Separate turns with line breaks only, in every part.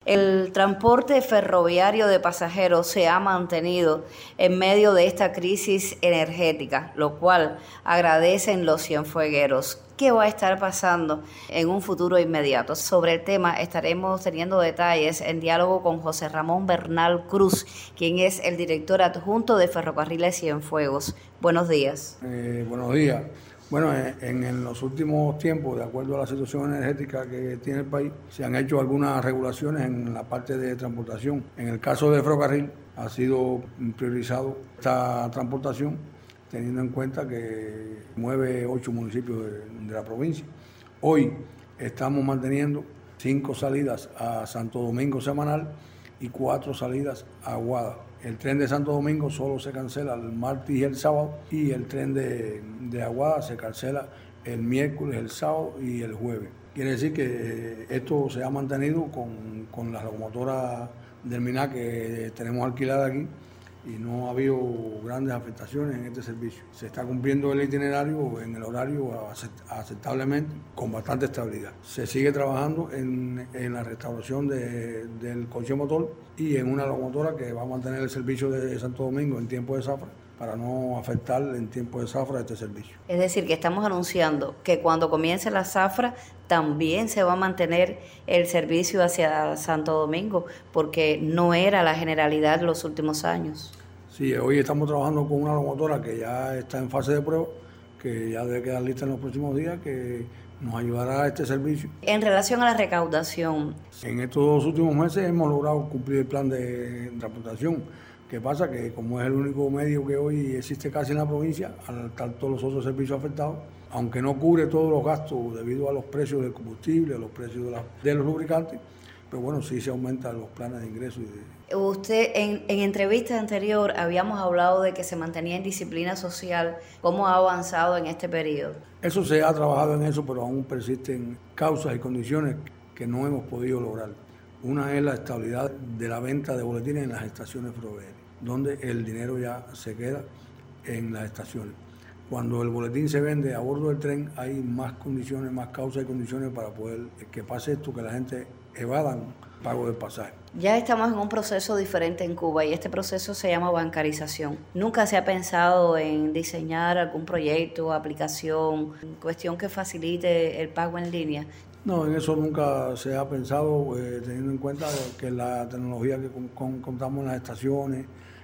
El transporte ferroviario de pasajeros se ha mantenido en medio de esta crisis energética, lo cual agradecen los cienfuegueros. ¿Qué va a estar pasando en un futuro inmediato? Sobre el tema estaremos teniendo detalles en diálogo con José Ramón Bernal Cruz, quien es el director adjunto de Ferrocarriles Cienfuegos. Buenos días.
Buenos días. Bueno, en los últimos tiempos, de acuerdo a la situación energética que tiene el país, se han hecho algunas regulaciones en la parte de transportación. En el caso de Ferrocarril ha sido priorizado esta transportación, teniendo en cuenta que mueve 8 municipios de la provincia. Hoy estamos manteniendo 5 salidas a Santo Domingo semanal y 4 salidas a Aguada. El tren de Santo Domingo solo se cancela el martes y el sábado, y el tren de Aguada se cancela el miércoles, el sábado y el jueves. Quiere decir que esto se ha mantenido con la locomotora del MINA que tenemos alquilada aquí, y no ha habido grandes afectaciones en este servicio. Se está cumpliendo el itinerario en el horario aceptablemente, con bastante estabilidad. Se sigue trabajando en la restauración del coche motor y en una locomotora que va a mantener el servicio de Santo Domingo en tiempo de zafra, para no afectar en tiempo de zafra este servicio.
Es decir, que estamos anunciando que cuando comience la zafra también se va a mantener el servicio hacia Santo Domingo, porque no era la generalidad los últimos años.
Sí, hoy estamos trabajando con una locomotora que ya está en fase de prueba, que ya debe quedar lista en los próximos días, que nos ayudará a este servicio.
En relación a la recaudación,
en estos 2 últimos meses hemos logrado cumplir el plan de transportación. ¿Qué pasa? Que como es el único medio que hoy existe casi en la provincia, al estar todos los otros servicios afectados, aunque no cubre todos los gastos debido a los precios del combustible, a los precios de los lubricantes, pero bueno, sí se aumentan los planes de ingreso.
Usted en entrevista anterior habíamos hablado de que se mantenía en disciplina social. ¿Cómo ha avanzado en este periodo?
Eso se ha trabajado en eso, pero aún persisten causas y condiciones que no hemos podido lograr. Una es la estabilidad de la venta de boletines en las estaciones ferroviarias, donde el dinero ya se queda en las estaciones. Cuando el boletín se vende a bordo del tren, hay más condiciones, más causas y condiciones para poder que pase esto, que la gente evadan pago del pasaje.
Ya estamos en un proceso diferente en Cuba, y este proceso se llama bancarización. ¿Nunca se ha pensado en diseñar algún proyecto, aplicación, cuestión que facilite el pago en línea?
No, en eso nunca se ha pensado, teniendo en cuenta que la tecnología que contamos en las estaciones,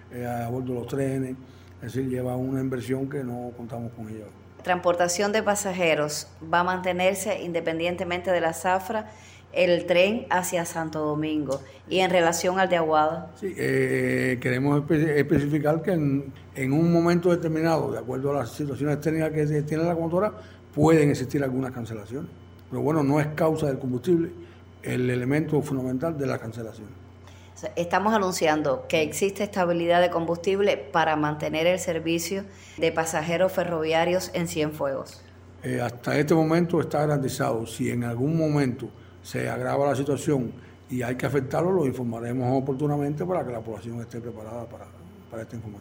a bordo de los trenes, es decir, lleva una inversión que no contamos con ella.
Transportación de pasajeros va a mantenerse independientemente de la zafra, el tren hacia Santo Domingo. Y en relación al de Aguada.
Sí, queremos especificar que en un momento determinado, de acuerdo a las situaciones técnicas que tiene la locomotora, pueden existir algunas cancelaciones. Pero bueno, no es causa del combustible el elemento fundamental de la cancelación.
Estamos anunciando que existe estabilidad de combustible para mantener el servicio de pasajeros ferroviarios en Cienfuegos.
Hasta este momento está garantizado. Si en algún momento se agrava la situación y hay que afectarlo, lo informaremos oportunamente para que la población esté preparada para esta información.